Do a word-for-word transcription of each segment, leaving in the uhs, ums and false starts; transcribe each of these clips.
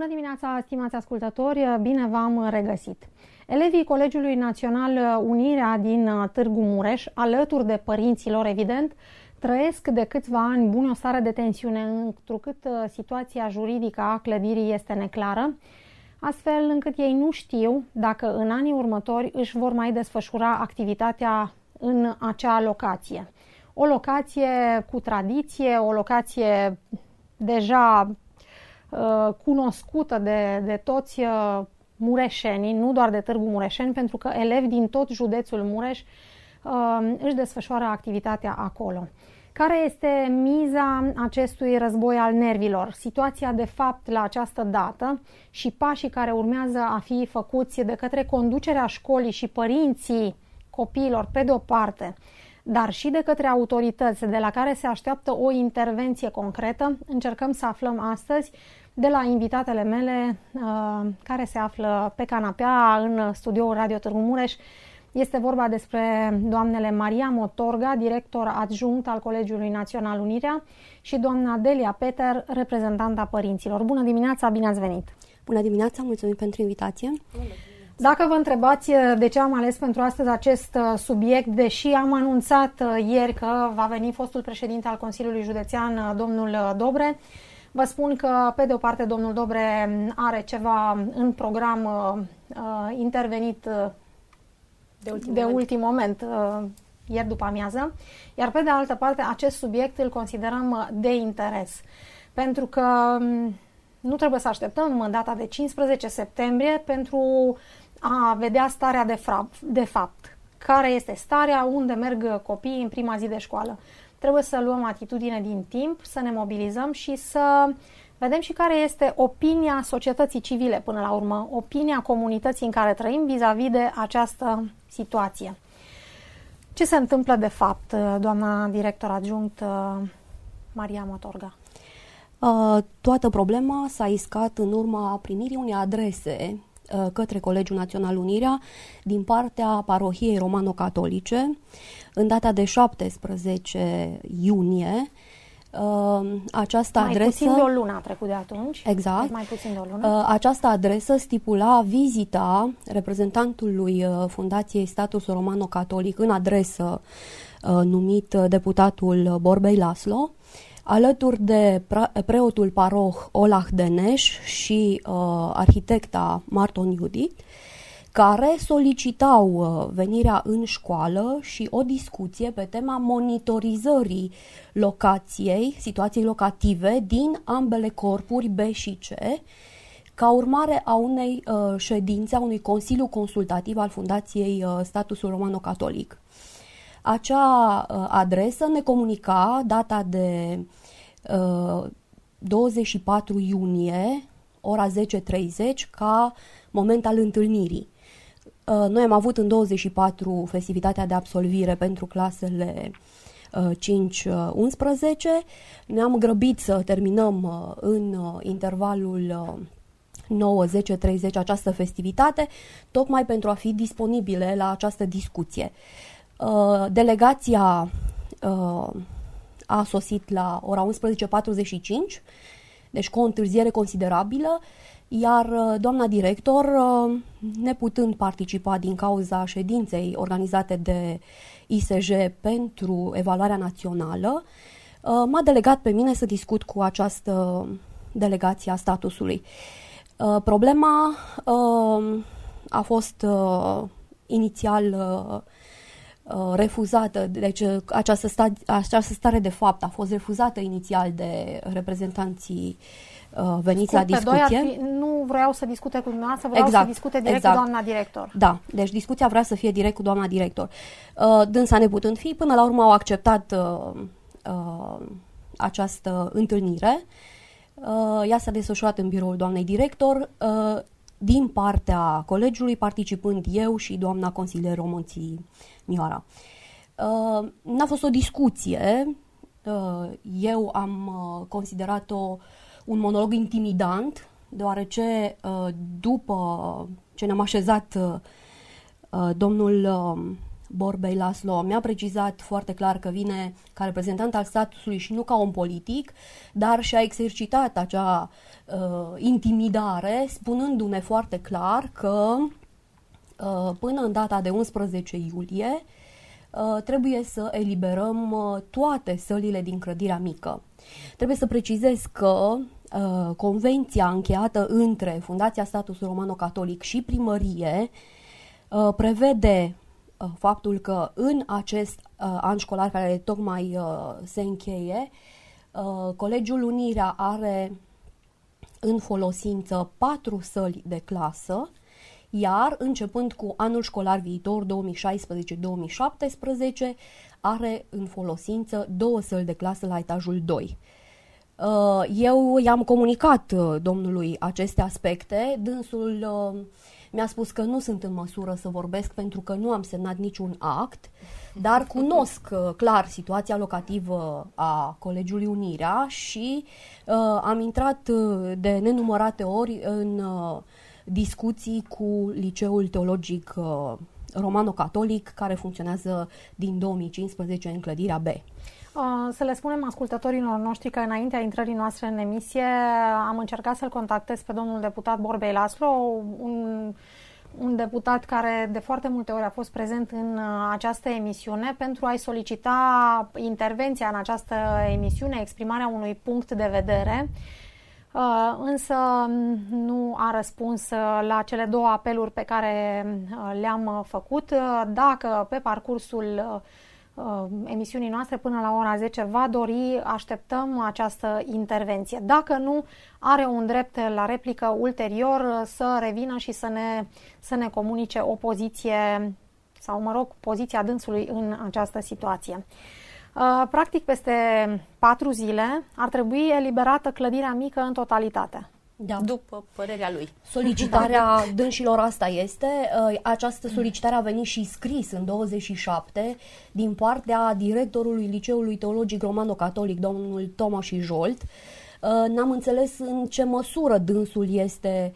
Bună dimineața, stimați ascultători, bine v-am regăsit! Elevii Colegiului Național Unirea din Târgu Mureș, alături de părinților, evident, trăiesc de câțiva ani buni o stare de tensiune, întrucât situația juridică a clădirii este neclară, astfel încât ei nu știu dacă în anii următori își vor mai desfășura activitatea în acea locație. O locație cu tradiție, o locație deja uh, cunoscută de, de toți uh, mureșenii, nu doar de Târgu Mureșeni, pentru că elevi din tot județul Mureș uh, își desfășoară activitatea acolo. Care este miza acestui război al nervilor? Situația de fapt la această dată și pașii care urmează a fi făcuți de către conducerea școlii și părinții copiilor pe de o parte, dar și de către autorități de la care se așteaptă o intervenție concretă, încercăm să aflăm astăzi de la invitatele mele uh, care se află pe canapea în studioul Radio Târgu Mureș. Este vorba despre doamnele Maria Motorga, director adjunct al Colegiului Național Unirea, și doamna Delia Peter, reprezentanta părinților. Bună dimineața, bine ați venit! Bună dimineața, mulțumim pentru invitație! Dacă vă întrebați de ce am ales pentru astăzi acest subiect, deși am anunțat ieri că va veni fostul președinte al Consiliului Județean, domnul Dobre, vă spun că, pe de o parte, domnul Dobre are ceva în program uh, intervenit de ultim, de ultim moment, uh, ieri după amiază, iar pe de altă parte, acest subiect îl considerăm de interes, pentru că nu trebuie să așteptăm data de cincisprezece septembrie pentru a vedea starea de, de fapt. Care este starea, unde merg copiii în prima zi de școală. Trebuie să luăm atitudine din timp, să ne mobilizăm și să vedem și care este opinia societății civile până la urmă, opinia comunității în care trăim vis-a-vis de această situație. Ce se întâmplă de fapt, doamna director adjunct Maria Motorga? Uh, toată problema s-a iscat în urma primirii unei adrese uh, către Colegiul Național Unirea din partea parohiei romano-catolice în data de șaptesprezece iunie. Uh, această mai adresă, puțin de o lună a trecut de atunci. Exact. Mai puțin de o lună. Uh, această adresă stipula vizita reprezentantului uh, Fundației Statusul Romano-Catolic în adresă uh, numit uh, deputatul Borbei Laslo, alături de preotul paroh Olah Deneș și uh, arhitecta Marton Judith, care solicitau uh, venirea în școală și o discuție pe tema monitorizării locației, situației locative din ambele corpuri B și C, ca urmare a unei uh, ședințe, a unui consiliu consultativ al Fundației uh, Statusul Romano-Catolic. Acea uh, adresă ne comunica data de uh, douăzeci și patru iunie, ora zece treizeci, ca moment al întâlnirii. Uh, noi am avut în douăzeci și patru festivitatea de absolvire pentru clasele uh, cinci unsprezece. Ne-am grăbit să terminăm uh, în uh, intervalul uh, nouă zece treizeci această festivitate, tocmai pentru a fi disponibile la această discuție. Uh, delegația uh, a sosit la ora unsprezece patruzeci și cinci, deci cu o întârziere considerabilă, iar uh, doamna director, uh, neputând participa din cauza ședinței organizate de I S J pentru evaluarea națională, uh, m-a delegat pe mine să discut cu această delegație a statusului. Uh, problema uh, a fost uh, inițial uh, refuzată, deci această, sta, această stare de fapt a fost refuzată inițial de reprezentanții uh, veniți Scurt, la discuție. Pe doi fi, nu vreau să discute cu dumneavoastră, vreau exact, să discute direct exact. cu doamna director. Da, deci discuția vrea să fie direct cu doamna director. Uh, dânsa neputând fi, până la urmă au acceptat uh, uh, această întâlnire. Uh, ea s-a desfășurat în biroul doamnei director, uh, din partea colegiului, participând eu și doamna consilier Romonții Mioara. Uh, n-a fost o discuție, uh, eu am uh, considerat-o un monolog intimidant, deoarece uh, după ce ne-am așezat, uh, domnul uh, Borbei Laslo mi-a precizat foarte clar că vine ca reprezentant al statului și nu ca om politic, dar și-a exercitat acea uh, intimidare, spunându-ne foarte clar că uh, până în data de unsprezece iulie uh, trebuie să eliberăm uh, toate sălile din clădirea mică. Trebuie să precizez că uh, convenția încheiată între Fundația Status Romano-Catolic și primărie uh, prevede uh, faptul că în acest uh, an școlar care tocmai uh, se încheie, uh, Colegiul Unirea are în folosință patru săli de clasă, iar începând cu anul școlar viitor două mii șaisprezece două mii șaptesprezece are în folosință două săli de clasă la etajul doi. Eu i-am comunicat domnului aceste aspecte, dânsul mi-a spus că nu sunt în măsură să vorbesc pentru că nu am semnat niciun act, dar cunosc clar situația locativă a Colegiului Unirea și uh, am intrat de nenumărate ori în uh, discuții cu Liceul Teologic uh, Romano-Catolic, care funcționează din două mii cincisprezece în clădirea B. Să le spunem ascultătorilor noștri că înaintea intrării noastre în emisie am încercat să-l contactez pe domnul deputat Borbei Laslo, un, un deputat care de foarte multe ori a fost prezent în această emisiune, pentru a-i solicita intervenția în această emisiune, exprimarea unui punct de vedere. Uh, însă nu a răspuns la cele două apeluri pe care le-am făcut. Dacă pe parcursul uh, emisiunii noastre până la ora zece va dori, așteptăm această intervenție. Dacă nu, are un drept la replică ulterior să revină și să ne, să ne comunice o poziție sau, mă rog, poziția dânsului în această situație. Practic, peste patru zile ar trebui eliberată clădirea mică în totalitate. Da. După părerea lui. Solicitarea dânșilor asta este, această solicitare a venit și scris în douăzeci și șapte din partea directorului Liceului Teologic Romano-Catolic, domnul Toma și Jolt. N-am înțeles în ce măsură dânsul este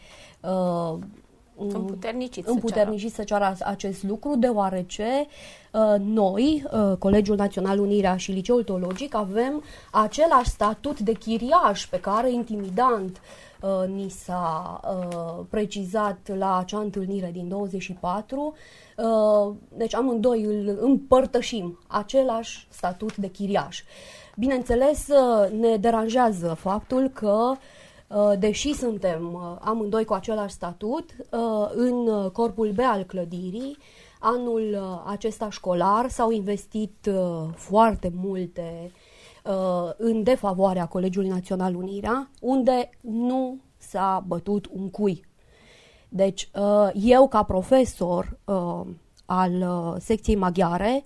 împuternicit, împuternicit să ceară acest lucru, deoarece uh, noi, uh, Colegiul Național Unirea și Liceul Teologic, avem același statut de chiriaș pe care, intimidant, uh, ni s-a uh, precizat la acea întâlnire din douăzeci și patru. Uh, deci amândoi îl împărtășim, același statut de chiriaș. Bineînțeles, uh, ne deranjează faptul că deși suntem amândoi cu același statut, în corpul B al clădirii, anul acesta școlar s-au investit foarte multe în defavoarea Colegiului Național Unirea, unde nu s-a bătut un cui. Deci, eu ca profesor al secției maghiare,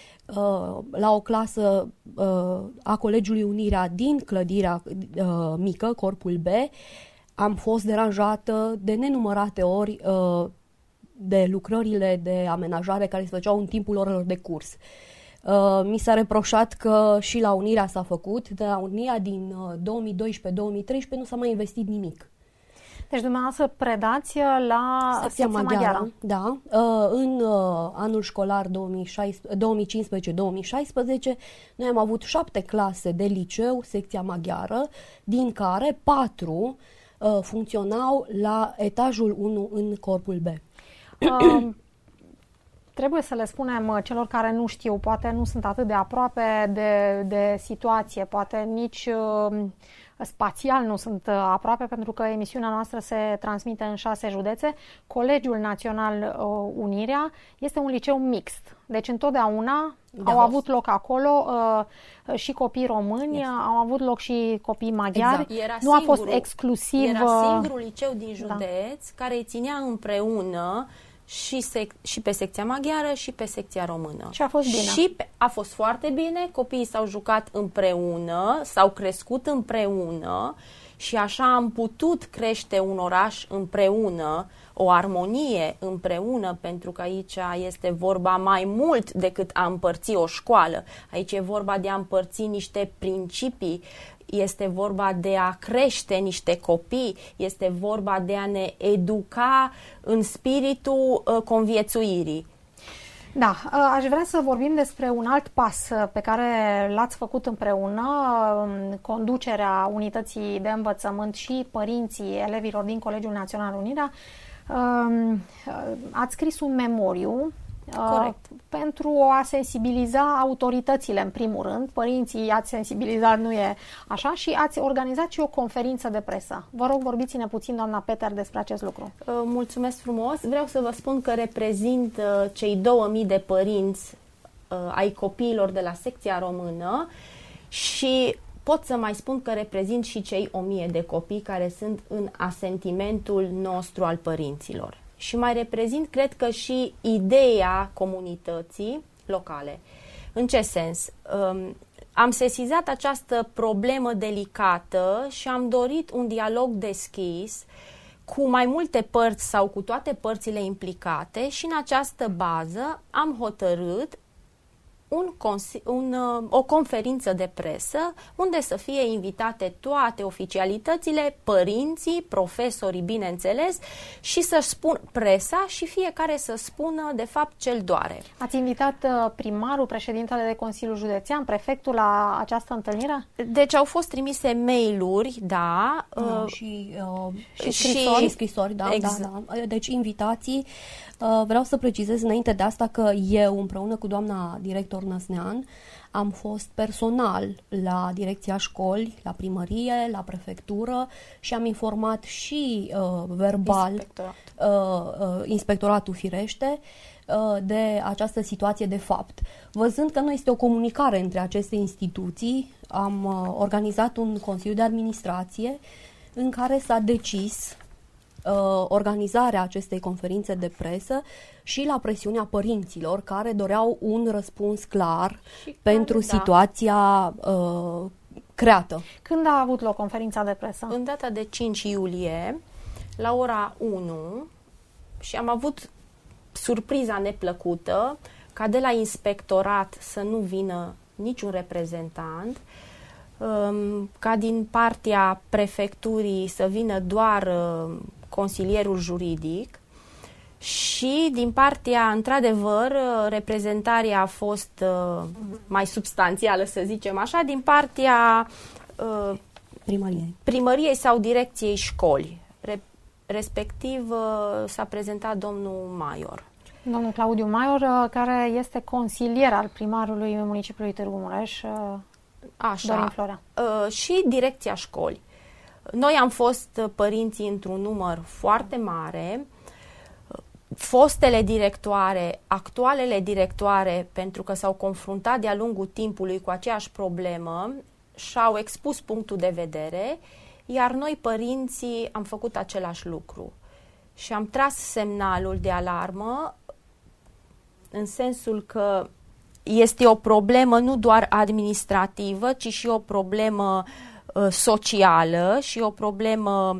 la o clasă uh, a Colegiului Unirea din clădirea uh, mică, corpul B, am fost deranjată de nenumărate ori uh, de lucrările de amenajare care se făceau în timpul orelor de curs. Uh, mi s-a reproșat că și la Unirea s-a făcut, de la Unirea din uh, două mii doisprezece două mii treisprezece nu s-a mai investit nimic. Deci dumneavoastră predați la secția maghiară. maghiară. Da. În anul școlar două mii cincisprezece două mii șaisprezece noi am avut șapte clase de liceu, secția maghiară, din care patru funcționau la etajul unu în corpul B. Uh, trebuie să le spunem celor care nu știu, poate nu sunt atât de aproape de, de situație, poate nici uh, spațial nu sunt aproape, pentru că emisiunea noastră se transmite în șase județe. Colegiul Național uh, Unirea este un liceu mixt, deci întotdeauna da, au avut loc acolo uh, și copii români, yes. au avut loc și copii maghiari. Exact. Era nu singurul, a fost exclusiv... Era singurul liceu din județ da. care îi ținea împreună și, sec- și pe secția maghiară și pe secția română. Și a fost bine. Și pe- a fost foarte bine, copiii s-au jucat împreună, s-au crescut împreună și așa am putut crește un oraș împreună, o armonie împreună, pentru că aici este vorba mai mult decât a împărți o școală. Aici e vorba de a împărți niște principii, este vorba de a crește niște copii, este vorba de a ne educa în spiritul uh, conviețuirii. Da, aș vrea să vorbim despre un alt pas pe care l-ați făcut împreună, conducerea unității de învățământ și părinții elevilor din Colegiul Național Unirea. Ați scris un memoriu. Corect. Pentru a sensibiliza autoritățile, în primul rând. Părinții ați sensibilizat, nu e așa, și ați organizat și o conferință de presă. Vă rog, vorbiți-ne puțin, doamna Peter, despre acest lucru. Mulțumesc frumos. Vreau să vă spun că reprezint cei două mii de părinți ai copiilor de la secția română și pot să mai spun că reprezint și cei o mie de copii care sunt în asentimentul nostru al părinților. Și mai reprezint, cred că, și ideea comunității locale. În ce sens? Um, am sesizat această problemă delicată și am dorit un dialog deschis cu mai multe părți sau cu toate părțile implicate și în această bază am hotărât Un, un, o conferință de presă unde să fie invitate toate oficialitățile, părinții, profesorii, bineînțeles, și să-și spun presa și fiecare să spună de fapt ce-l doare. Ați invitat primarul, președintele de Consiliul Județean, prefectul la această întâlnire? Deci au fost trimise mail-uri, da. Uh, și, uh, și, și scrisori, și scrisori da, exact. da, da. Deci invitații. Uh, vreau să precizez înainte de asta că eu, împreună cu doamna director Năsnean, am fost personal la direcția școli, la primărie, la prefectură și am informat și uh, verbal Inspectorat. uh, uh, inspectoratul firește uh, de această situație de fapt. Văzând că nu este o comunicare între aceste instituții, am uh, organizat un consiliu de administrație în care s-a decis Uh, organizarea acestei conferințe de presă și la presiunea părinților care doreau un răspuns clar și pentru care, situația da. uh, creată. Când a avut loc conferința de presă? În data de cinci iulie, la ora unu, și am avut surpriza neplăcută ca de la inspectorat să nu vină niciun reprezentant, um, ca din partea prefecturii să vină doar uh, consilierul juridic și din partea, într-adevăr, reprezentarea a fost uh, mai substanțială, să zicem așa, din partea uh, primăriei. primăriei sau direcției școli. Re- respectiv uh, s-a prezentat domnul Maior. Domnul Claudiu Maior, care este consilier al primarului municipiului Târgu Mureș, uh, Așa. Dorin Florea. Uh, și direcția școli. Noi am fost părinții într-un număr foarte mare, fostele directoare, actualele directoare, pentru că s-au confruntat de-a lungul timpului cu aceeași problemă, și-au expus punctul de vedere, iar noi, părinții, am făcut același lucru. Și am tras semnalul de alarmă în sensul că este o problemă nu doar administrativă, ci și o problemă socială și o problemă,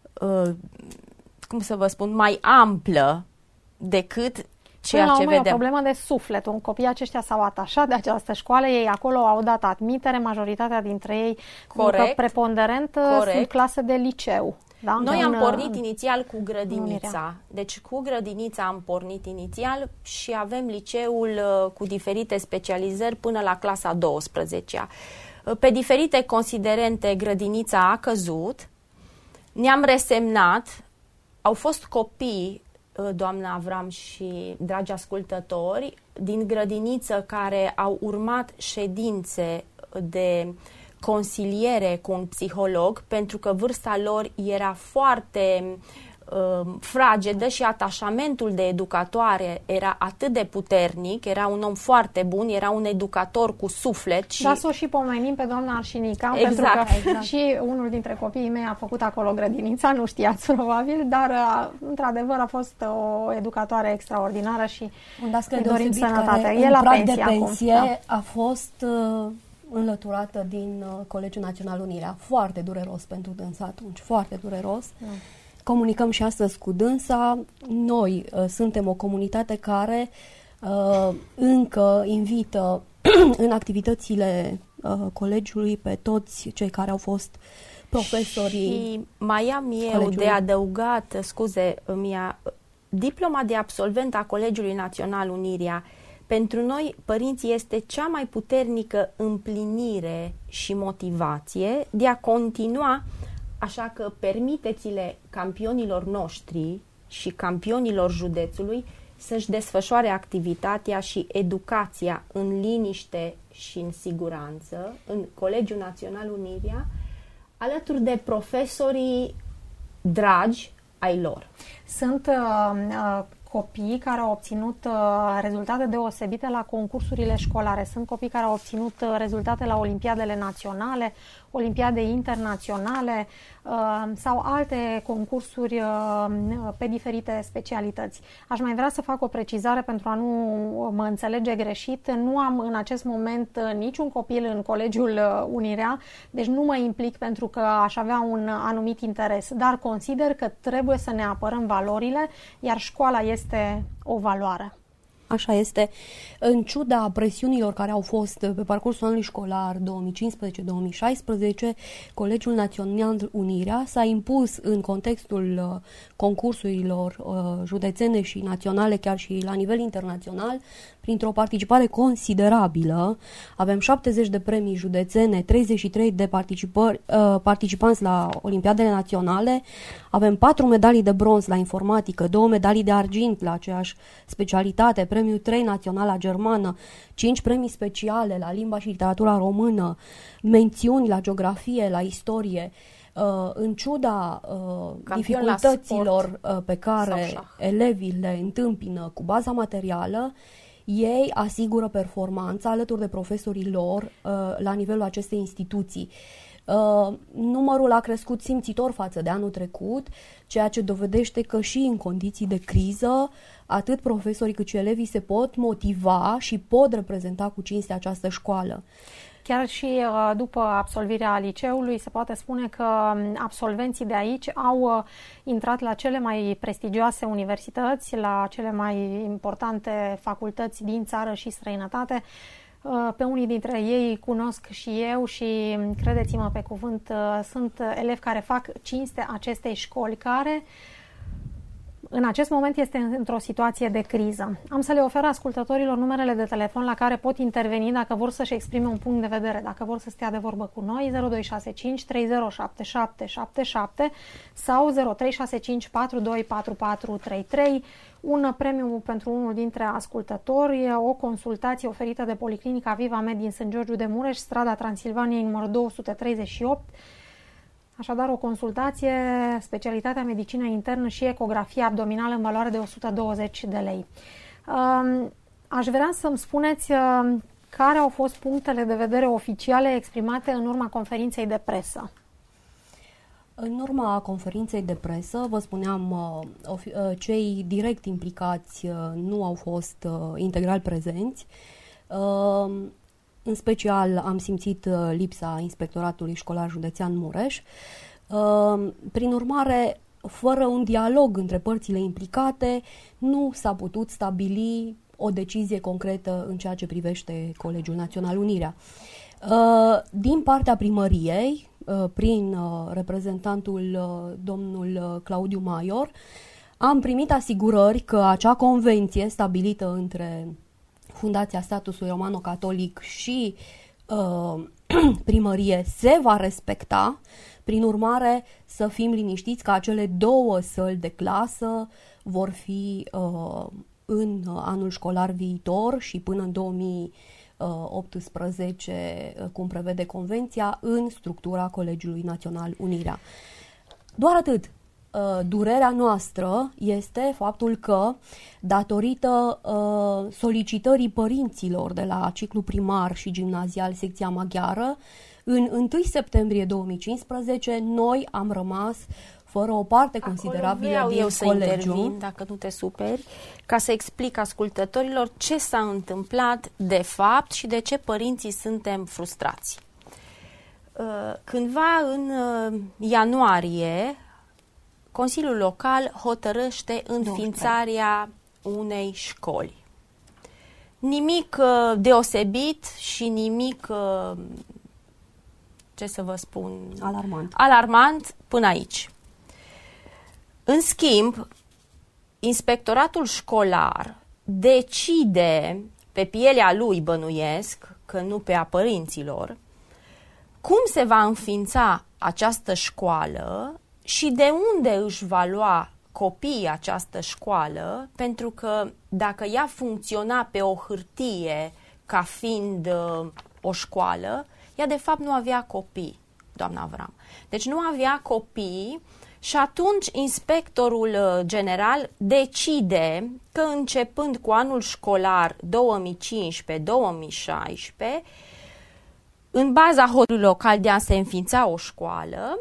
cum să vă spun, mai amplă decât ceea Până la ce urmă, vedem. E o problemă de suflet. Un copii aceștia s-au atașat de această școală, ei acolo au dat admitere, majoritatea dintre ei, Corect. preponderent, Corect. sunt clase de liceu. Da? Noi am în, pornit inițial cu grădinița. Unirea. Deci cu grădinița am pornit inițial și avem liceul cu diferite specializări până la clasa a douăsprezecea. Pe diferite considerente, grădinița a căzut, ne-am resemnat, au fost copii, doamna Avram și dragi ascultători, din grădiniță care au urmat ședințe de consiliere cu un psiholog, pentru că vârsta lor era foarte uh, fragedă și atașamentul de educatoare era atât de puternic, era un om foarte bun, era un educator cu suflet. Și... Da, să o și pomenim pe doamna Arșinica, exact, pentru că exact. și unul dintre copiii mei a făcut acolo grădinița, nu știați probabil, dar într-adevăr a fost o educatoare extraordinară și un dascăl dorim sănătate. Care, e în la prag pensie, de pensie acum, da. a fost uh, înlăturată din uh, Colegiul Național Unirea. Foarte dureros pentru dânsa atunci, foarte dureros. Da. Comunicăm și astăzi cu dânsa. Noi uh, suntem o comunitate care uh, încă invită în activitățile uh, colegiului pe toți cei care au fost profesorii. Și mai am eu colegiului. de adăugat, scuze, mi-a, diploma de absolvent a Colegiului Național Unirea pentru noi, părinții, este cea mai puternică împlinire și motivație de a continua, așa că permiteți-le campionilor noștri și campionilor județului să-și desfășoare activitatea și educația în liniște și în siguranță în Colegiul Național Unirea, alături de profesorii dragi ai lor. Sunt uh, uh, copii care au obținut uh, rezultate deosebite la concursurile școlare. Sunt copii care au obținut uh, rezultate la olimpiadele naționale, olimpiade internaționale uh, sau alte concursuri uh, pe diferite specialități. Aș mai vrea să fac o precizare pentru a nu mă înțelege greșit. Nu am în acest moment niciun copil în Colegiul Unirea, deci nu mă implic pentru că aș avea un anumit interes, dar consider că trebuie să ne apărăm valorile, iar școala este o valoare. Așa este. În ciuda presiunilor care au fost pe parcursul anului școlar două mii cincisprezece două mii șaisprezece, Colegiul Național Unirea s-a impus în contextul concursurilor județene și naționale, chiar și la nivel internațional, printr-o participare considerabilă. Avem șaptezeci de premii județene, treizeci și trei de participări, participanți la Olimpiadele Naționale, avem patru medalii de bronz la informatică, două medalii de argint la aceeași specialitate, premiul trei național la germană, cinci premii speciale la limba și literatura română, mențiuni la geografie, la istorie. Uh, în ciuda uh, dificultăților uh, pe care elevii le întâmpină cu baza materială, ei asigură performanța alături de profesorii lor uh, la nivelul acestei instituții. Uh, numărul a crescut simțitor față de anul trecut, ceea ce dovedește că și în condiții de criză, atât profesorii cât și elevii se pot motiva și pot reprezenta cu cinste această școală. Chiar și uh, după absolvirea liceului se poate spune că absolvenții de aici au uh, intrat la cele mai prestigioase universități, la cele mai importante facultăți din țară și străinătate. Pe unii dintre ei cunosc și eu și, credeți-mă pe cuvânt, sunt elevi care fac cinste acestei școli, care în acest moment este într-o situație de criză. Am să le ofer ascultătorilor numerele de telefon la care pot interveni dacă vor să-și exprime un punct de vedere, dacă vor să stea de vorbă cu noi, zero doi șase cinci trei zero șapte șapte șapte șapte sau zero trei șase cinci patru doi patru patru trei trei, un premiu pentru unul dintre ascultători, o consultație oferită de Policlinica Viva Med din Sânt Georgiu de Mureș, strada Transilvaniei, numărul două sute treizeci și opt. Așadar, o consultație, specialitatea medicină internă și ecografie abdominală în valoare de o sută douăzeci de lei. Aș vrea să-mi spuneți care au fost punctele de vedere oficiale exprimate în urma conferinței de presă. În urma conferinței de presă, vă spuneam, cei direct implicați nu au fost integral prezenți. În special am simțit lipsa Inspectoratului Școlar Județean Mureș. Prin urmare, fără un dialog între părțile implicate, nu s-a putut stabili o decizie concretă în ceea ce privește Colegiul Național Unirea. Din partea primăriei, prin reprezentantul domnul Claudiu Maior, am primit asigurări că acea convenție stabilită între Fundația Statului Romano-Catolic și uh, primărie se va respecta. Prin urmare, să fim liniștiți că acele două săli de clasă vor fi uh, în anul școlar viitor și până în două mii optsprezece, cum prevede convenția, în structura Colegiului Național Unirea. Doar atât. Durerea noastră este faptul că, datorită uh, solicitării părinților de la ciclu primar și gimnazial secția maghiară, în întâi septembrie două mii cincisprezece noi am rămas fără o parte Acolo considerabilă din eu să colegiu. Intervin, dacă nu te superi, ca să explic ascultătorilor ce s-a întâmplat de fapt și de ce părinții suntem frustrați. Cândva în ianuarie, Consiliul Local hotărăște înființarea unei școli. Nimic uh, deosebit și nimic, uh, ce să vă spun, alarmant. alarmant până aici. În schimb, inspectoratul școlar decide pe pielea lui, bănuiesc, că nu pe a părinților, cum se va înființa această școală și de unde își va lua copiii această școală, pentru că dacă ea funcționa pe o hârtie ca fiind uh, o școală, ea de fapt nu avea copii, doamna Avram. Deci nu avea copii și atunci inspectorul general decide că începând cu anul școlar două mii cincisprezece două mii șaisprezece, în baza hotărârii local de a se înființa o școală,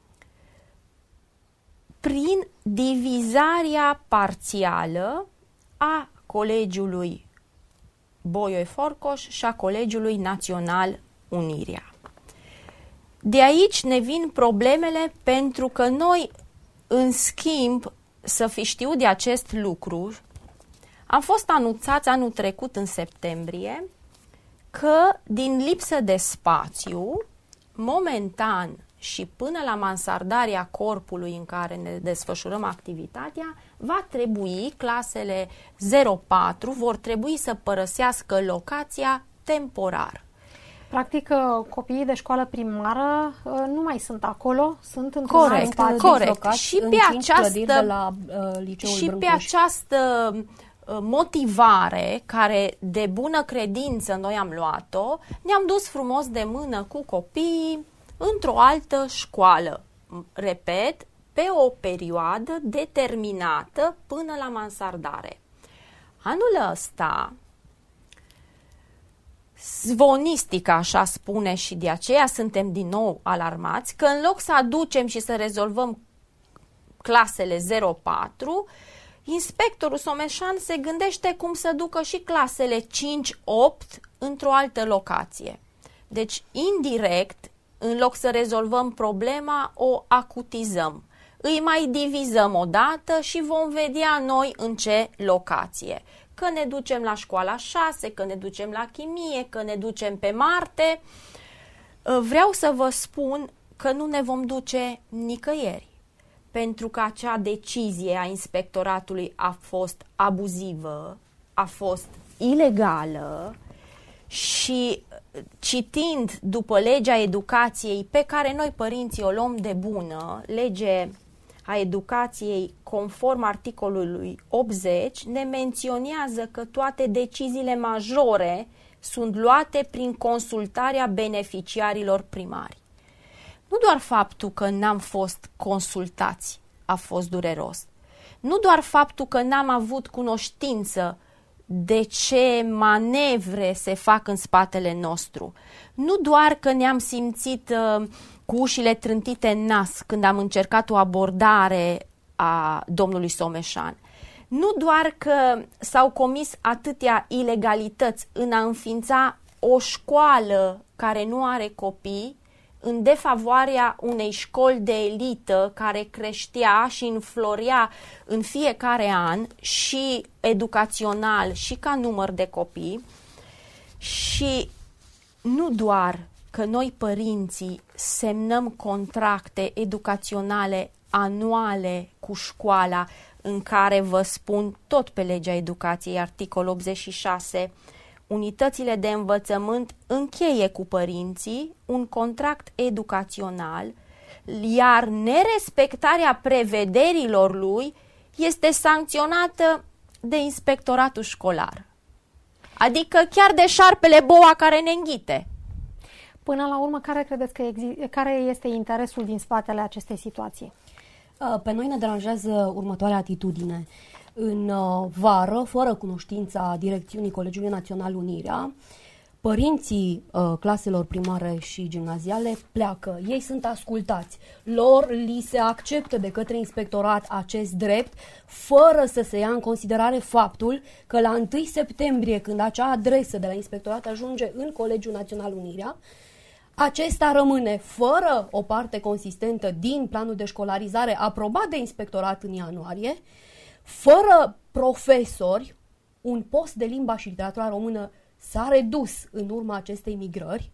prin divizarea parțială a Colegiului Bolyai-Farkas și a Colegiului Național Unirea. De aici ne vin problemele, pentru că noi, în schimb, să fi știut de acest lucru, am fost anunțați anul trecut în septembrie că din lipsă de spațiu, momentan și până la mansardarea corpului în care ne desfășurăm activitatea, va trebui, clasele zero patru vor trebui să părăsească locația temporar. Practic, copiii de școală primară nu mai sunt acolo, sunt într-un corect, alt corect. Și pe această, de la, uh, liceul și Brâncuș. pe această uh, motivare, care de bună credință noi am luat-o, ne-am dus frumos de mână cu copiii într-o altă școală. Repet, pe o perioadă determinată până la mansardare. Anul ăsta, zvonistica așa spune, și de aceea suntem din nou alarmați, că în loc să aducem și să rezolvăm clasele zero patru, inspectorul Someșan se gândește cum să ducă și clasele cinci opt într-o altă locație. Deci, indirect, în loc să rezolvăm problema, o acutizăm. Îi mai divizăm odată și vom vedea noi în ce locație. Că ne ducem la școala șase, că ne ducem la chimie, că ne ducem pe Marte. Vreau să vă spun că nu ne vom duce nicăieri, pentru că acea decizie a inspectoratului a fost abuzivă, a fost ilegală și, citind după legea educației, pe care noi părinții o luăm de bună, lege a educației conform articolului optzeci, ne menționează că toate deciziile majore sunt luate prin consultarea beneficiarilor primari. Nu doar faptul că n-am fost consultați a fost dureros, nu doar faptul că n-am avut cunoștință de ce manevre se fac în spatele nostru, nu doar că ne-am simțit uh, cu ușile trântite în nas când am încercat o abordare a domnului Someșan, nu doar că s-au comis atâtea ilegalități în a înființa o școală care nu are copii, în defavoarea unei școli de elită care creștea și înflorea în fiecare an și educațional și ca număr de copii. Și nu doar că noi părinții semnăm contracte educaționale anuale cu școala, în care vă spun tot pe legea educației, articolul optzeci și șase, unitățile de învățământ încheie cu părinții un contract educațional, iar nerespectarea prevederilor lui este sancționată de inspectoratul școlar. Adică chiar de șarpele boa care ne înghite. Până la urmă, care credeți că exi- care este interesul din spatele acestei situații? Pe noi ne deranjează următoarea atitudine. În vară, fără cunoștința direcțiunii Colegiului Național Unirea, părinții uh, claselor primare și gimnaziale pleacă. Ei sunt ascultați. Lor li se acceptă de către inspectorat acest drept, fără să se ia în considerare faptul că la întâi septembrie, când acea adresă de la inspectorat ajunge în Colegiul Național Unirea, acesta rămâne fără o parte consistentă din planul de școlarizare aprobat de inspectorat în ianuarie, fără profesori. Un post de limba și literatura română s-a redus în urma acestei migrări,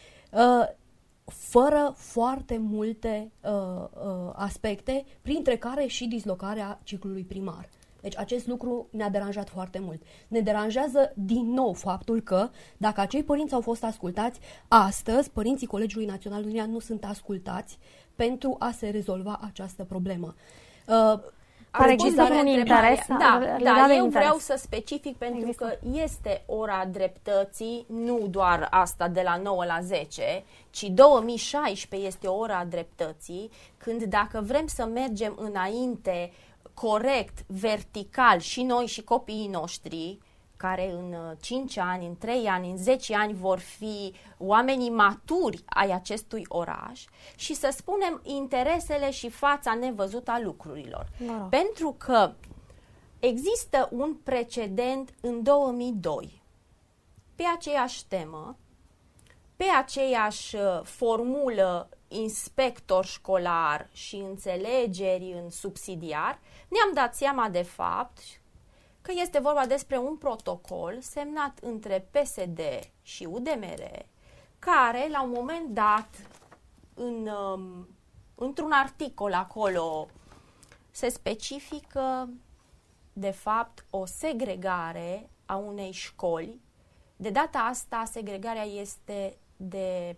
fără foarte multe aspecte, printre care și dislocarea ciclului primar. Deci acest lucru ne-a deranjat foarte mult. Ne deranjează din nou faptul că dacă acei părinți au fost ascultați, astăzi părinții Colegiului Național Unirea nu sunt ascultați pentru a se rezolva această problemă. Uh, Care există un interes? Da, da, eu vreau să specific pentru există. că este ora dreptății, nu doar asta de la nouă la zece, ci două mii șaisprezece este ora dreptății, când dacă vrem să mergem înainte corect, vertical, și noi și copiii noștri, care în cinci ani, în trei ani, în zece ani vor fi oamenii maturi ai acestui oraș, și să spunem interesele și fața nevăzută a lucrurilor. Da. Pentru că există un precedent în două mii doi pe aceeași temă, pe aceeași formulă inspector școlar și înțelegeri în subsidiar, ne-am dat seama de fapt că este vorba despre un protocol semnat între P S D și U D M R, care la un moment dat, în, într-un articol acolo, se specifică de fapt o segregare a unei școli. De data asta, segregarea este de,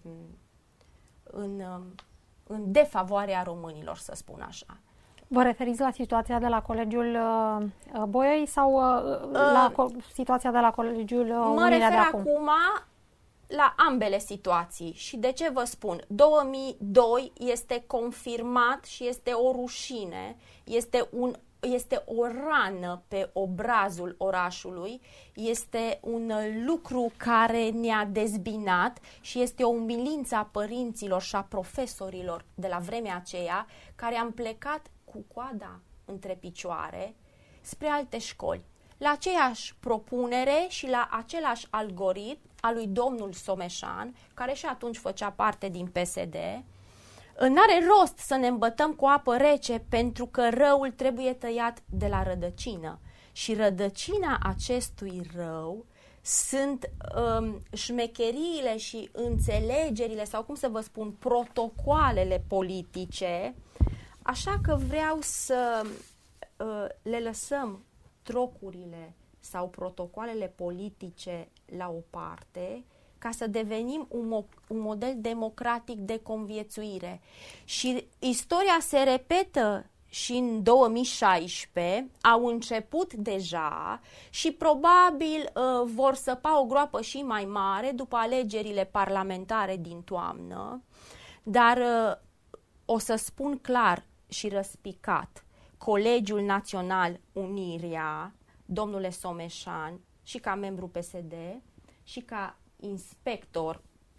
în, în defavoarea românilor, să spun așa. Vă referiți la situația de la Colegiul uh, Boiei sau uh, la uh, situația de la Colegiul uh, Mă refer de acum? acum la ambele situații. Și de ce vă spun? două mii doi este confirmat și este o rușine, este, un, este o rană pe obrazul orașului, este un lucru care ne-a dezbinat și este o umilință a părinților și a profesorilor de la vremea aceea, care am plecat cu coada între picioare spre alte școli, la aceeași propunere și la același algoritm al lui domnul Someșan, care și atunci făcea parte din P S D. N-are rost să ne îmbătăm cu apă rece, pentru că răul trebuie tăiat de la rădăcină. Și rădăcina acestui rău sunt um, șmecheriile și înțelegerile, sau cum să vă spun, protocoalele politice. Așa că vreau să uh, le lăsăm trocurile sau protocoalele politice la o parte, ca să devenim un, mo- un model democratic de conviețuire. Și istoria se repetă și în două mii șaisprezece, au început deja și probabil uh, vor săpa o groapă și mai mare după alegerile parlamentare din toamnă, dar uh, o să spun clar și răspicat, Colegiul Național Unirea, domnule Someșan, și ca membru P S D și ca inspector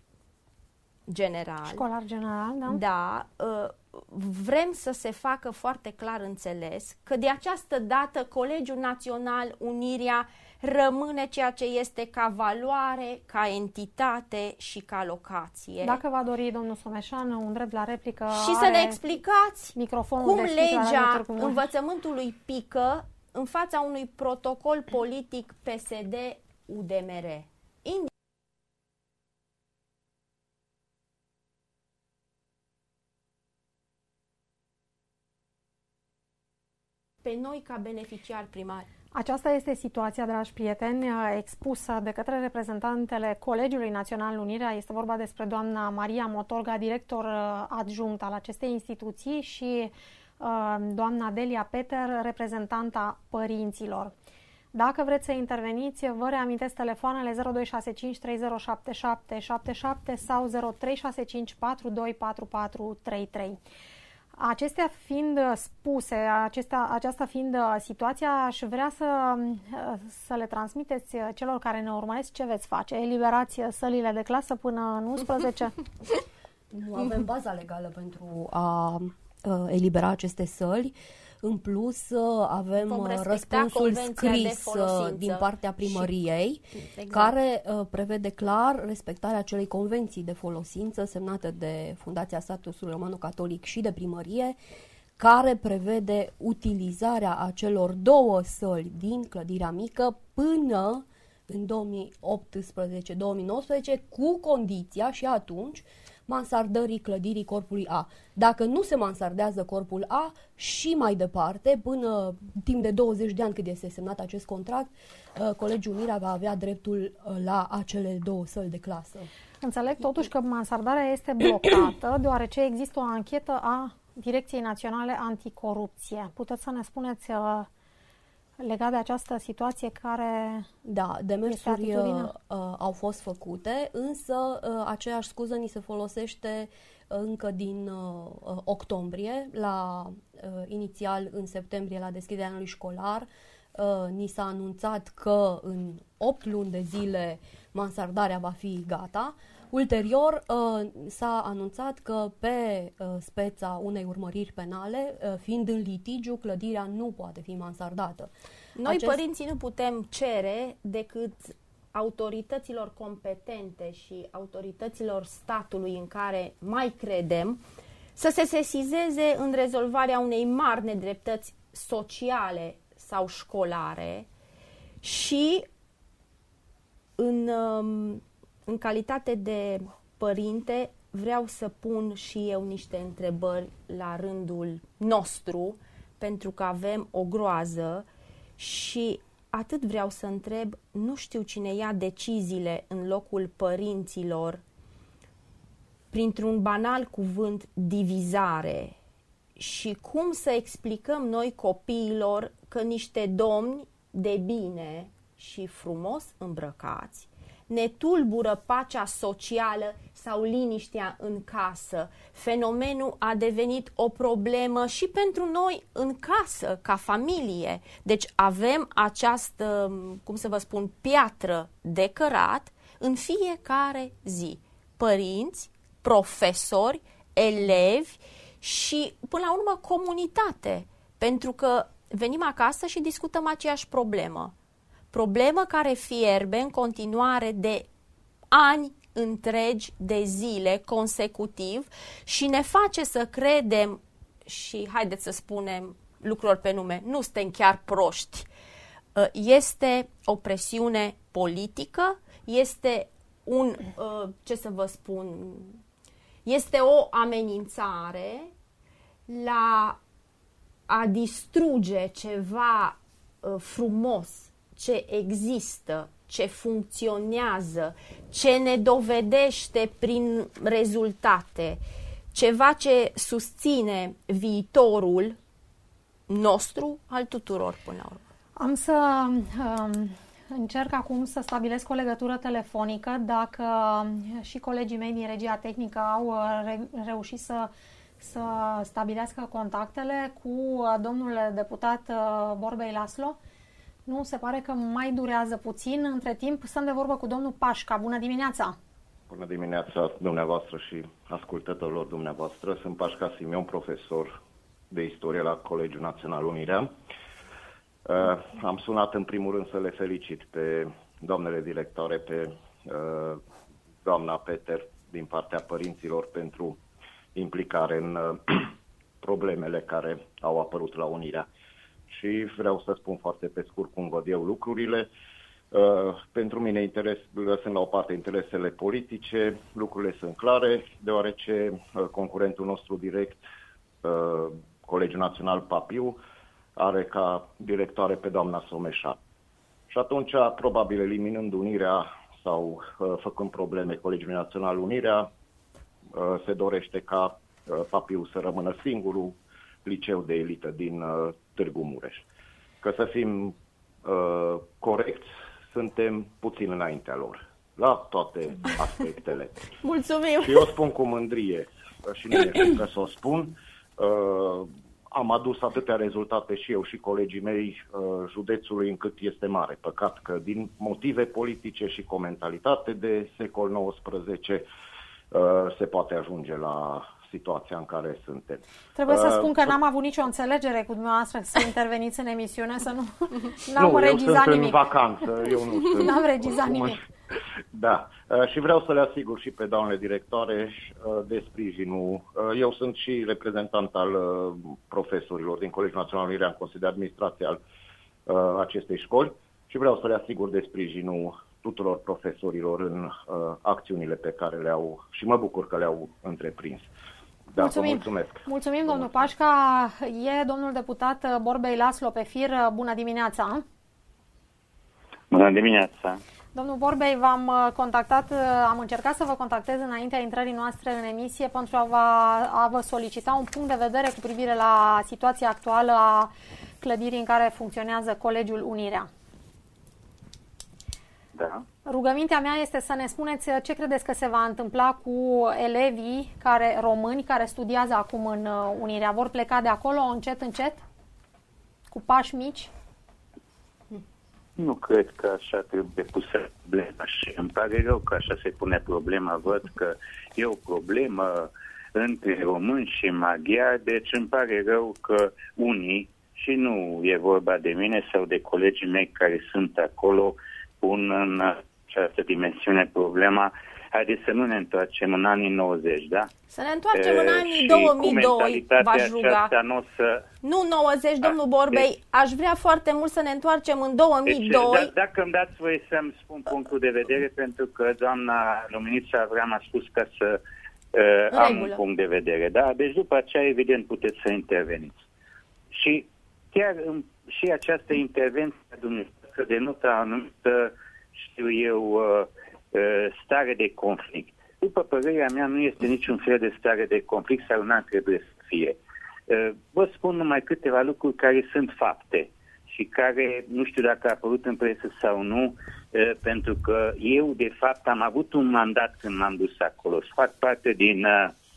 general, școlar general, da? Da, vrem să se facă foarte clar înțeles că de această dată Colegiul Național Unirea rămâne ceea ce este ca valoare, ca entitate și ca locație. Dacă va dori domnul Someșan un drept la replică, și să ne explicați cum legea învățământului pică în fața unui protocol politic P S D U D M R. Pe noi ca beneficiari primari. Aceasta este situația, dragi prieteni, expusă de către reprezentantele Colegiului Național Unirea. Este vorba despre doamna Maria Motorga, director adjunct al acestei instituții, și uh, doamna Delia Peter, reprezentanta părinților. Dacă vreți să interveniți, vă reamintesc telefoanele zero doi șase cinci trei zero șapte șapte șapte șapte sau zero trei șase cinci patru doi patru patru trei trei. Acestea fiind spuse, acestea, aceasta fiind situația, aș vrea să, să le transmiteți celor care ne urmăresc ce veți face. Eliberați sălile de clasă până în unsprezece? Nu avem baza legală pentru a elibera aceste săli. În plus, avem răspunsul scris din partea primăriei, exact, care prevede clar respectarea acelei convenții de folosință semnată de Fundația Statului Romano-Catolic și de primărie, care prevede utilizarea acelor două săli din clădirea mică până în două mii optsprezece două mii nouăsprezece, cu condiția, și atunci mansardării clădirii corpului A. Dacă nu se mansardează corpul A, și mai departe, până timp de douăzeci de ani cât este semnat acest contract, Colegiul Unirea va avea dreptul la acele două săli de clasă. Înțeleg totuși că mansardarea este blocată, deoarece există o anchetă a Direcției Naționale Anticorupție. Puteți să ne spuneți uh, legat de această situație care... Da, demersuri uh, au fost făcute, însă uh, aceeași scuză ni se folosește uh, încă din uh, octombrie, la uh, inițial în septembrie, la deschiderea anului școlar. Uh, ni s-a anunțat că în opt luni de zile mansardarea va fi gata. Ulterior uh, s-a anunțat că pe uh, speța unei urmăriri penale, uh, fiind în litigiu, clădirea nu poate fi mansardată. Noi, Acest... părinții, nu putem cere decât autorităților competente și autorităților statului în care mai credem să se sesizeze în rezolvarea unei mari nedreptăți sociale sau școlare și în... Um, În calitate de părinte, vreau să pun și eu niște întrebări la rândul nostru, pentru că avem o groază și atât vreau să întreb, nu știu cine ia deciziile în locul părinților printr-un banal cuvânt divizare și cum să explicăm noi copiilor că niște domni de bine și frumos îmbrăcați ne tulbură pacea socială sau liniștea în casă. Fenomenul a devenit o problemă și pentru noi în casă, ca familie. Deci avem această, cum să vă spun, piatră de cărat în fiecare zi. Părinți, profesori, elevi și, până la urmă, comunitate. Pentru că venim acasă și discutăm aceeași problemă. Problemă care fierbe în continuare de ani întregi, de zile consecutiv și ne face să credem și, haideți să spunem lucruri pe nume, nu suntem chiar proști. Este o presiune politică, este un, ce să vă spun, este o amenințare la a distruge ceva frumos, ce există, ce funcționează, ce ne dovedește prin rezultate, ceva ce susține viitorul nostru, al tuturor până la urmă. Am să um, încerc acum să stabilesc o legătură telefonică, dacă și colegii mei din regia tehnică au re- reușit să, să stabilească contactele cu domnul deputat Borbei Laslo. Nu, se pare că mai durează puțin. Între timp, stăm de vorbă cu domnul Pașca. Bună dimineața! Bună dimineața dumneavoastră și ascultătorilor dumneavoastră. Sunt Pașca Simion, profesor de istorie la Colegiul Național Unirea. Uh, am sunat în primul rând să le felicit pe doamnele directoare, pe uh, doamna Peter din partea părinților pentru implicare în uh, problemele care au apărut la Unirea. Și vreau să spun foarte pe scurt cum văd eu lucrurile. Uh, pentru mine, interes, lăsând la o parte interesele politice, lucrurile sunt clare, deoarece uh, concurentul nostru direct, uh, Colegiul Național Papiu, are ca directoare pe doamna Someșa. Și atunci, probabil eliminând Unirea sau uh, făcând probleme Colegiul Național Unirea, uh, se dorește ca uh, Papiu să rămână singurul liceu de elită din uh, Târgu Mureș. Că să fim uh, corecți, suntem puțin înaintea lor, la toate aspectele. Mulțumim! Și eu spun cu mândrie, și nu e că să o spun, uh, am adus atâtea rezultate și eu și colegii mei uh, județului încât este mare păcat că din motive politice și cu o mentalitate de secol nouăsprezece uh, se poate ajunge la situația în care suntem. Trebuie să spun că n-am avut nicio înțelegere cu dumneavoastră să interveniți în emisiune, să nu n-am nu, regizat eu nimic. sunt în vacanță, eu nu sunt. N-am regizat nimic. Da, și vreau să le asigur și pe doamnele directoare de sprijinul. Eu sunt și reprezentant al profesorilor din Colegiul Național Unirea în Consiliul de Administrație al acestei școli și vreau să le asigur de sprijinul tuturor profesorilor în uh, acțiunile pe care le-au, și mă bucur că le-au întreprins. Da, mulțumim. mulțumesc. Mulțumim, domnul Pașca. E domnul deputat Borbei Laslo pe fir. Bună dimineața! Bună dimineața! Domnul Borbei, v-am contactat, am încercat să vă contactez înaintea intrării noastre în emisie pentru a vă, a vă solicita un punct de vedere cu privire la situația actuală a clădirii în care funcționează Colegiul Unirea. Da. Rugămintea mea este să ne spuneți ce credeți că se va întâmpla cu elevii care, români care studiază acum în Unirea. Vor pleca de acolo încet, încet? Cu pași mici? Nu cred că așa trebuie pusă problema și îmi pare rău că așa se pune problema. Văd că e o problemă între români și maghiari, deci îmi pare rău că unii, și nu e vorba de mine sau de colegii mei care sunt acolo, pun în această dimensiune problema. Haideți să nu ne întoarcem în anii nouăzeci, da? Să ne întoarcem e, în anii două mii doi, v-aș ruga. Nu, să... nu nouăzeci, domnul Borbei, deci, aș vrea foarte mult să ne întoarcem în două mii doi. Deci, da, dacă îmi dați voie să-mi spun punctul de vedere, pentru că doamna Luminița Avram a spus ca să uh, am un punct de vedere, da? Deci după aceea, evident, puteți să interveniți. Și chiar și această intervenție a dumneavoastră denotă anumită, știu eu, uh, stare de conflict. După părerea mea, nu este niciun fel de stare de conflict sau n-ar trebui să fie. Vă spun numai câteva lucruri care sunt fapte și care, nu știu dacă a apărut în presă sau nu, pentru că eu, de fapt, am avut un mandat când m-am dus acolo. Fac parte din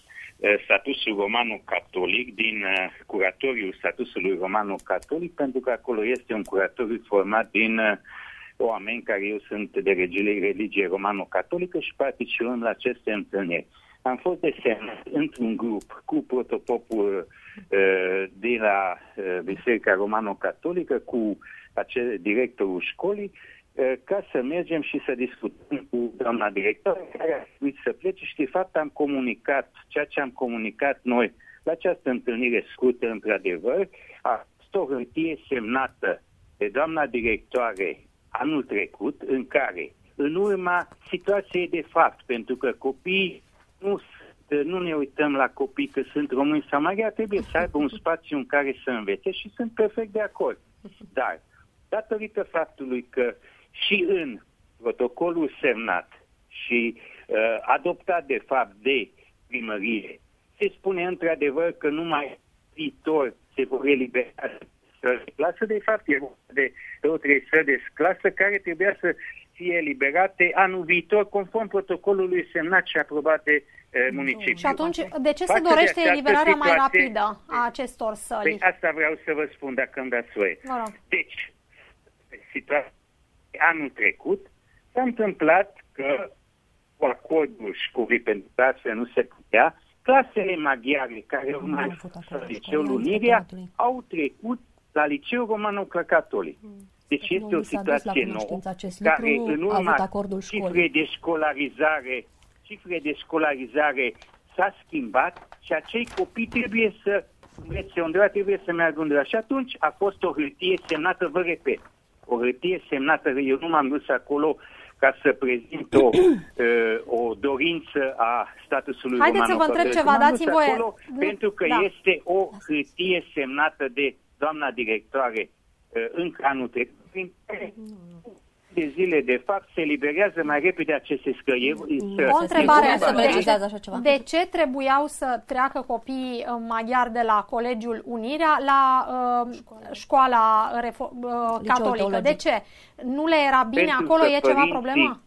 statusul romano-catolic, din curatoriul statusului romano-catolic, pentru că acolo este un curatoriu format din oameni care eu sunt de religie romano-catolică și participăm la aceste întâlniri. Am fost desemnat într-un grup cu protopopul uh, de la uh, Biserica Romano-Catolică, cu acel directorul școlii, uh, ca să mergem și să discutăm cu doamna director, care a trebuit să plece și de fapt am comunicat ceea ce am comunicat noi la această întâlnire scurtă, într-adevăr, a fost o hârtie semnată de doamna directoare anul trecut, în care, în urma situației de fapt, pentru că copiii, nu, nu ne uităm la copii că sunt români sau maghiari, trebuie să aibă un spațiu în care să învețe și sunt perfect de acord. Dar, datorită faptului că și în protocolul semnat și uh, adoptat de fapt de primărie, se spune într-adevăr că numai viitor se vor elibera de clasă, de fapt e de o trei de clasă care trebuia să fie eliberate anul viitor conform protocolului semnat și aprobat de e, municipiu. Și atunci, de ce se dorește eliberarea mai rapidă a acestor săli? Păi asta vreau să vă spun, dacă îmi dați voie. Deci, situația anul trecut s-a întâmplat că cu acordul școlii, pentru că astfel nu se putea, clasele maghiare care urmau la Liceul Unirea au trecut la Liceul Romano-Catolic. Deci este o situație nouă care în urma cifrei de școlarizare, cifrei de școlarizare s-a schimbat și acei copii trebuie să învețe undeva, trebuie să meargă undeva. Și atunci a fost o hârtie semnată, vă repet, o hârtie semnată, eu nu m-am dus acolo ca să prezint o, o dorință a statusului romano. Haideți să vă întreb ceva, dați-mi voie. Acolo, pentru că da. Este o hârtie semnată de doamna directoare încă anul trecut, prin care de zile, de fapt, se eliberează mai repede aceste scări. O întrebare, să precizează așa ceva. De ce trebuiau să treacă copiii maghiari de la Colegiul Unirea la uh, școala uh, catolică? De ce? Nu le era bine Pentru acolo? E ceva problemă?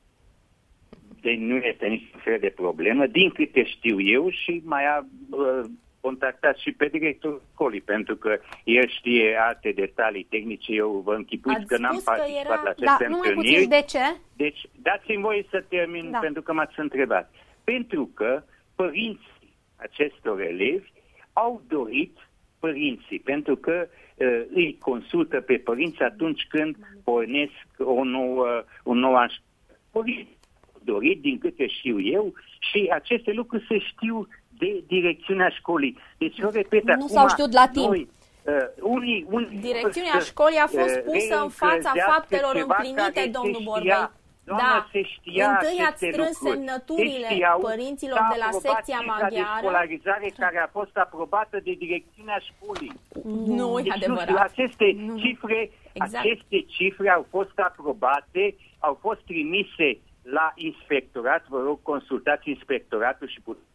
Deci nu este niciun fel de problemă. Din câte știu eu și mai a uh, contactat și pe directorul școlii, pentru că el știe alte detalii tehnice. Eu vă închipuiți Ați că n-am participat era... la aceste da, întâlniri. Puțin, de ce? Deci dați-mi voie să termin, da. Pentru că m-ați întrebat. Pentru că părinții acestor elevi au dorit, părinții, pentru că uh, îi consultă pe părinți atunci când pornesc o nouă, un nou an. Părinții au dorit, din câte știu eu, și aceste lucruri se știu de direcțiunea școlii. Deci, eu repet, nu acum, s-au știut la timp. Noi, uh, unii, unii direcțiunea școlii a fost pusă uh, în fața faptelor împlinite, domnul Borbei. Doamnă, Da, se știa întâi ați aceste strâns lucruri. semnăturile Se știau, părinților s-a de la aprobat secția cifra maghiară. de școlarizare care a fost aprobată de direcțiunea școlii. Nu, e Deci, adevărat. Nu știu, aceste Nu. cifre, Exact. aceste cifre au fost aprobate, au fost trimise la inspectorat. Vă rog, consultați inspectoratul și puteți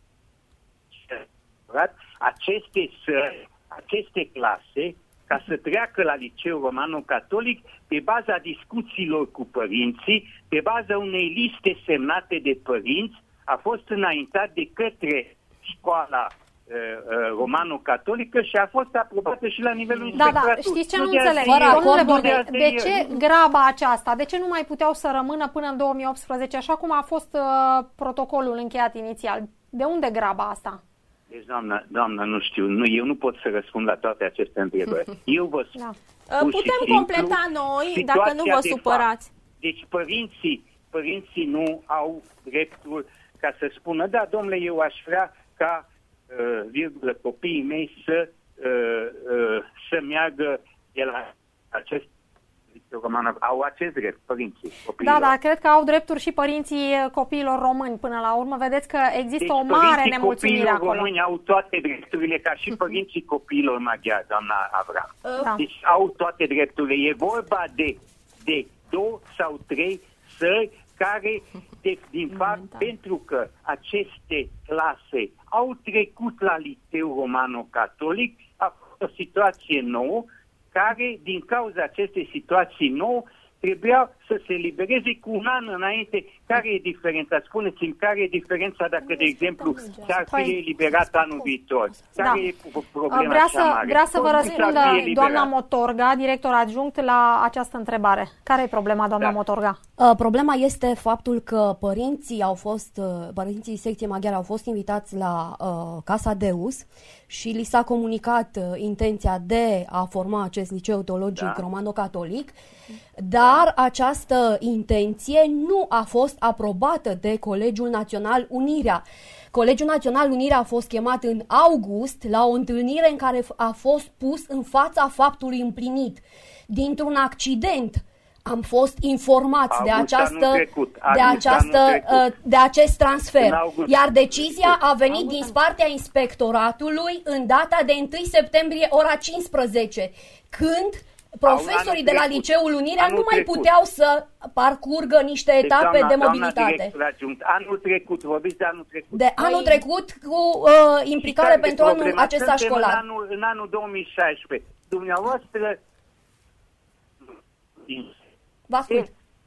aceste sări, aceste clase, ca să treacă la liceu romano-catolic pe baza discuțiilor cu părinții, pe baza unei liste semnate de părinți, a fost înaintat de către școala uh, uh, romano-catolică și a fost aprobată și la nivelul Da, da, inspectoratului. știți ce nu, Nu de înțeleg? azi de Domnule ieri, nu Borbei, azi de ieri. ce graba aceasta? De ce nu mai puteau să rămână până în două mii optsprezece, așa cum a fost uh, protocolul încheiat inițial? De unde graba asta? Deci, doamnă, doamnă, nu știu, nu, eu nu pot să răspund la toate aceste întrebări. Eu vă spun. Da. pur și Putem simplu, completa noi, dacă nu vă situația de supărați. fapt. Deci părinții, părinții nu au dreptul ca să spună, da, domnule, eu aș vrea ca, uh, virgulă, copiii mei să, uh, uh, să meargă de la acest roman. Au acest drept, părinții, copiilor. Da, da, cred că au drepturi și părinții copiilor români până la urmă. Vedeți că există deci o mare părinții nemulțumire copiilor acolo. români au toate drepturile, ca și părinții copiilor maghiari, doamna Avram. Da. Deci au toate drepturile. E vorba de, de două sau trei țări care, de, din fapt, pentru că aceste clase au trecut la liceu romano-catolic, a fost o situație nouă, care, din cauza acestei situații nouă, trebuia să se libereze cu un an înainte. Care e diferența? Spuneți-mi, care e diferența dacă, de exemplu, s-ar fi Păi, eliberat anul viitor? Care Da. e problema Vrea cea să, mare? vrea să vă Cum s-ar răspundă fi eliberat? doamna Motorga, director adjunct, la această întrebare. Care e problema, doamna Da. Motorga? Uh, Problema este faptul că părinții au fost, uh, părinții secției maghiare au fost invitați la uh, Casa Deus și li s-a comunicat uh, intenția de a forma acest liceu teologic Da. romano-catolic, dar această intenție nu a fost aprobată de Colegiul Național Unirea. Colegiul Național Unirea a fost chemat în august la o întâlnire în care a fost pus în fața faptului împlinit. Dintr-un accident am fost informați de August această, anul trecut. de, August această anul trecut. uh, de acest transfer. În august. Iar decizia a venit din partea inspectoratului în data de întâi septembrie ora cincisprezece, când profesorii de la trecut. Liceul Unirea Anul nu mai trecut. puteau să parcurgă niște Deci, etape doamna- de doamna mobilitate. director adjunct, anul trecut, vorbiți de anul trecut. De anul trecut cu uh, Și implicare care pentru e anul problema? acesta Suntem școlar. În anul, în anul două mii șaisprezece. Dumneavoastră... Vă ascult.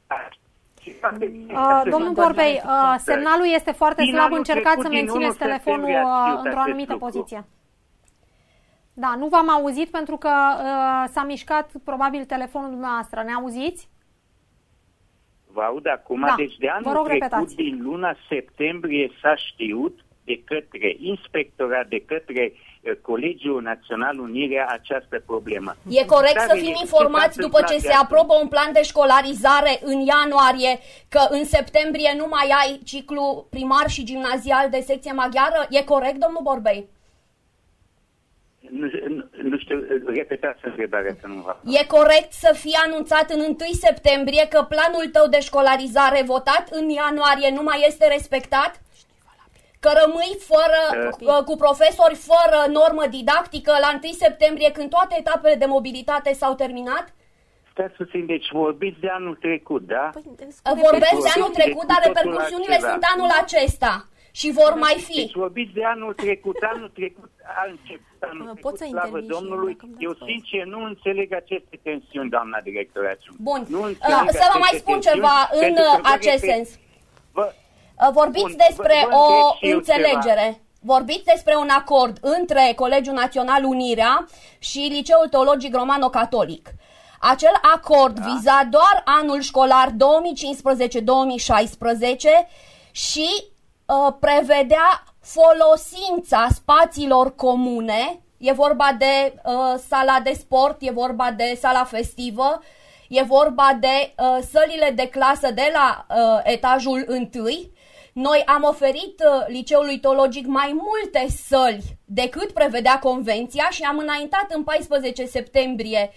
Uh, domnul Borbei, uh, semnalul este foarte Din slab, anul încercați trecut, să din mențineți unu telefonul septembrie ați uh, știut într-o acest anumită lucru. poziție. Da, nu v-am auzit pentru că uh, s-a mișcat probabil telefonul dumneavoastră. Ne auziți? Vă aud acum, Da, deci de vă anul rog, trecut, repetați. din luna septembrie s-a știut de către inspectorat, de către uh, Colegiul Național Unirea această problemă. E corect Care să fim e- informați ce s-a după ce întâmplat se de atunci? aprobă un plan de școlarizare în ianuarie, că în septembrie nu mai ai ciclu primar și gimnazial de secție maghiară? E corect, domnul Borbei? Nu, nu, nu știu, repetați întrebarea să nu vă... E corect să fie anunțat în întâi septembrie că planul tău de școlarizare votat în ianuarie nu mai este respectat? Că rămâi fără, Da. cu profesori fără normă didactică la întâi septembrie, când toate etapele de mobilitate s-au terminat? Stați puțin, deci vorbiți de anul trecut, da? Păi, Vorbesc de anul Deci, trecut, cu dar totul repercusiunile altceva. sunt anul acesta și vor mai fi. Deci vorbiți de anul trecut, anul trecut a început, anul Pot trecut, să slavă intervin și eu, Domnului. dacă îmi dați Eu, voie. sincer, nu înțeleg aceste tensiuni, doamna director. Bun, Nu Uh, înțeleg să vă mai aceste spun tensiuni, ceva în pentru că vă acest repet, sens. Vă, Uh, Vorbiți Bun, despre vă- vă o întreb și eu înțelegere. Vorbiți despre un acord între Colegiul Național Unirea și Liceul Teologic Romano-Catolic. Acel acord da. viza doar anul școlar două mii cincisprezece două mii șaisprezece și uh, prevedea folosința spațiilor comune. E vorba de uh, sala de sport, e vorba de sala festivă, e vorba de uh, sălile de clasă de la uh, etajul întâi. Noi am oferit uh, Liceului Teologic mai multe săli decât prevedea convenția și am înaintat în paisprezece septembrie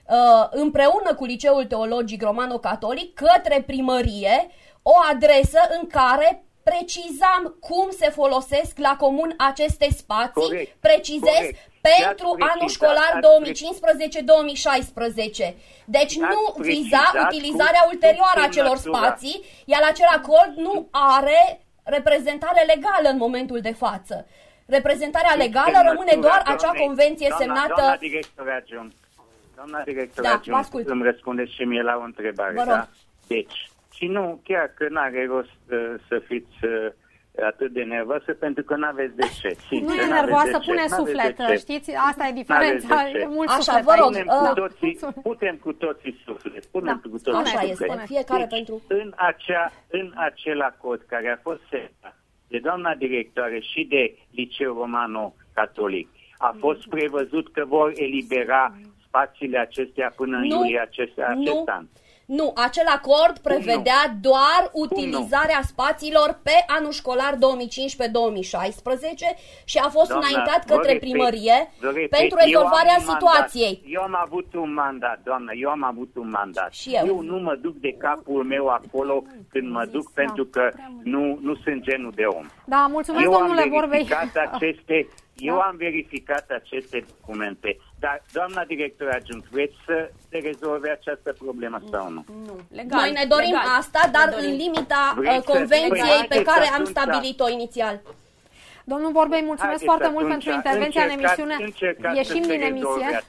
împreună cu Liceul Teologic Romano-Catolic către primărie o adresă în care precizam cum se folosesc la comun aceste spații, corect, precizez, corect. pentru precizat, anul școlar două mii cincisprezece două mii șaisprezece. Deci nu viza utilizarea ulterioară a celor spații, iar acel acord nu are reprezentare legală în momentul de față. Reprezentarea legală rămâne doar acea convenție doamna, semnată... Doamna director adjunct, doamna director da, adjunct, îmi răspundeți și mie la o întrebare, da? Deci, și nu, chiar că n-are rost uh, să fiți uh, atât de nervoasă, pentru că n-aveți de ce. Sincer, nu e nervoasă, pune suflet, știți? Asta e diferența, e mult Așa, suflet. Vă rog, putem, cu toții, putem cu toții suflet. Putem da, cu toții așa suflet. este, fiecare deci, pentru... În, acea, în acel acord care a fost semnat de doamna directoare și de Liceul Romano-Catolic, a fost prevăzut că vor elibera spațiile acestea până în nu, iulie acest, acest nu. an. Nu, acel acord prevedea doar utilizarea spațiilor pe anul școlar două mii cincisprezece două mii șaisprezece și a fost doamna, înaintat către repet, primărie pentru rezolvarea situației. Eu am avut un mandat, doamnă, eu am avut un mandat. Și eu. eu nu mă duc de capul meu acolo când mă duc, da, pentru că nu, nu sunt genul de om. Da, mulțumesc, eu domnule am Borbei. aceste, eu da. am verificat aceste documente. Dar, doamna director adjunct, vreți să se rezolve această problemă sau nu? Nu, legal. Noi ne dorim legal. asta, dar dorim. în limita Vreți convenției pe care am atunci... stabilit-o inițial. Domnul Borbei, mulțumesc Haideți foarte mult pentru intervenția în emisiune. Ieșim din emisie.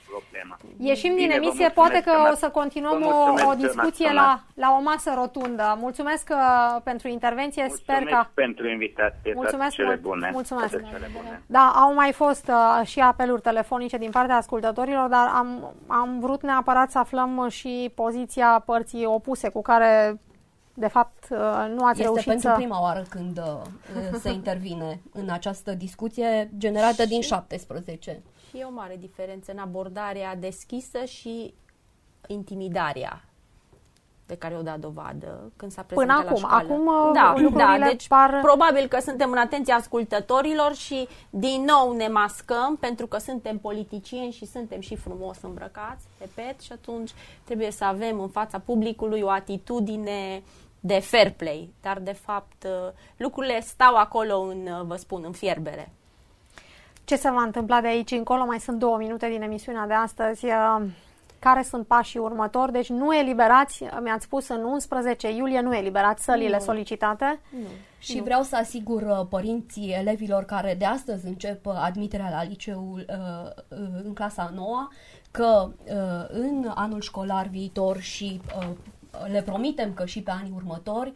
Ieșim din emisie, poate că o să continuăm o, o discuție la, la o masă rotundă. Mulțumesc că, pentru intervenție. Mulțumesc Sper că... pentru invitație. Mulțumesc cele mult. bune. Mulțumesc. Cele bune. Da, au mai fost uh, și apeluri telefonice din partea ascultătorilor, dar am, am vrut neapărat să aflăm și poziția părții opuse cu care... De fapt, nu ați este reușit pentru să... prima oară când uh, se intervine în această discuție generată din șaptesprezece. Și e o mare diferență în abordarea deschisă și intimidarea de care o da dovadă când s-a prezentat Până acum, la școală. acum da, lucrurile da, deci par... probabil că suntem în atenția ascultătorilor și din nou ne mascăm pentru că suntem politicieni și suntem și frumos îmbrăcați, repet, și atunci trebuie să avem în fața publicului o atitudine de fair play, dar de fapt lucrurile stau acolo în, vă spun, în fierbere. Ce se va întâmpla de aici încolo? Mai sunt două minute din emisiunea de astăzi. Care sunt pașii următori? Deci nu eliberați, mi-ați spus în unsprezece iulie, nu eliberați sălile nu. solicitate? Nu. Și nu. vreau să asigur părinții elevilor care de astăzi încep admiterea la liceul în clasa a noua că în anul școlar viitor și le promitem că și pe anii următori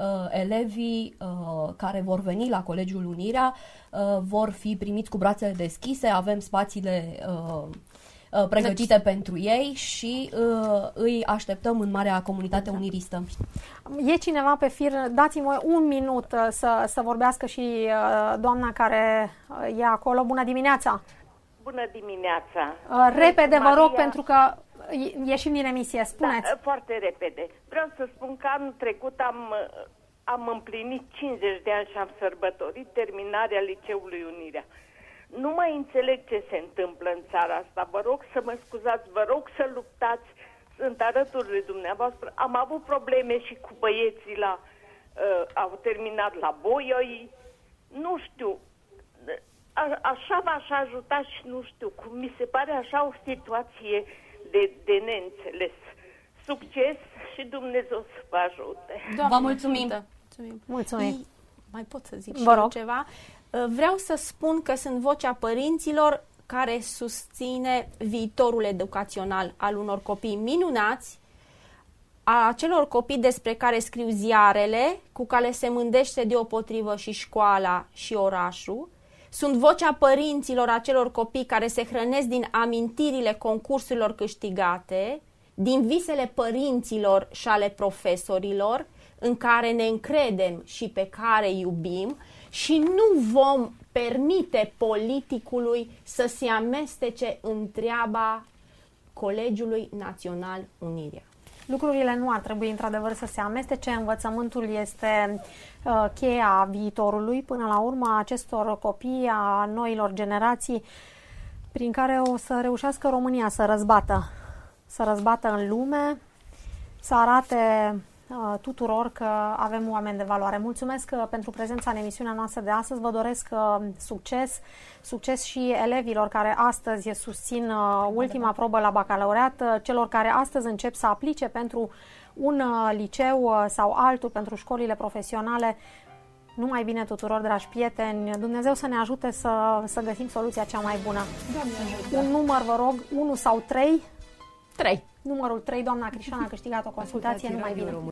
elevii care vor veni la Colegiul Unirea vor fi primiți cu brațele deschise, avem spațiile pregătite deci, pentru ei și uh, îi așteptăm în marea comunitate uniristă. E cineva pe fir? Dați-mi un minut uh, să, să vorbească și uh, doamna care uh, e acolo. Bună dimineața! Bună dimineața! Uh, repede, vă rog, pentru că ieșim din emisie. Spuneți! Da, foarte repede. Vreau să spun că anul trecut am, am împlinit cincizeci de ani și am sărbătorit terminarea Liceului Unirea. Nu mai înțeleg ce se întâmplă în țara asta. Vă rog să mă scuzați, vă rog să luptați. Sunt alături de dumneavoastră. Am avut probleme și cu băieții la... Uh, au terminat la Boioi. Nu știu. A, așa v-aș ajuta și nu știu cum. Mi se pare așa o situație de, de neînțeles. Succes și Dumnezeu să vă ajute. Doamne, vă mulțumim. Mulțumim. mulțumim. Mai pot să zic vă și rog. ceva? Vreau să spun că sunt vocea părinților care susține viitorul educațional al unor copii minunați, a acelor copii despre care scriu ziarele, cu care se mândește deopotrivă și școala și orașul. Sunt vocea părinților acelor copii care se hrănesc din amintirile concursurilor câștigate, din visele părinților și ale profesorilor, în care ne încredem și pe care iubim, și nu vom permite politicului să se amestece în treaba Colegiului Național Unirea. Lucrurile nu ar trebui într-adevăr să se amestece. Învățământul este uh, cheia viitorului, până la urmă, acestor copii, a noilor generații, prin care o să reușească România să răzbată să răzbată în lume, să arate uh, tuturor că avem oameni de valoare. Mulțumesc uh, pentru prezența în emisiunea noastră de astăzi. Vă doresc uh, succes, succes și elevilor care astăzi susțin uh, ultima probă la bacalaureat, uh, celor care astăzi încep să aplice pentru un uh, liceu uh, sau altul, pentru școlile profesionale. Numai bine tuturor, dragi prieteni. Dumnezeu să ne ajute să, să găsim soluția cea mai bună. Doamne, un număr, vă rog, unu sau trei? Trei. Numărul trei, doamna Crișan a câștigat o consultație. Numai bine.